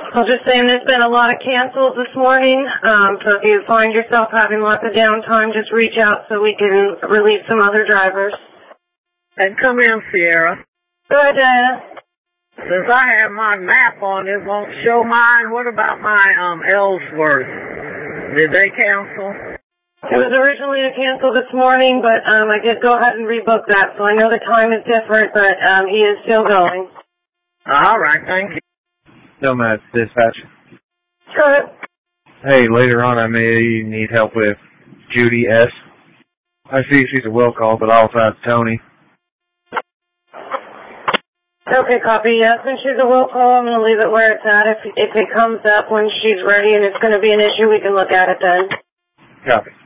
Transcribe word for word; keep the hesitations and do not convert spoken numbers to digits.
I'll just say there's been a lot of cancels this morning, um, so if you find yourself having lots of downtime, just reach out so we can release some other drivers. And come in, Sierra. Good, Diana. Since I have my map on, it won't show mine. What about my um Ellsworth? Did they cancel? It was originally to cancel this morning, but um, I did go ahead and rebook that, so I know the time is different, but um, he is still going. All right, thank you. Nomads Dispatch. Good. Hey, later on I may need help with Judy S. I see she's a will call, but also have Tony. Okay, copy. Yeah, since she's a will call, I'm going to leave it where it's at. If, if it comes up when she's ready and it's going to be an issue, we can look at it then. Copy.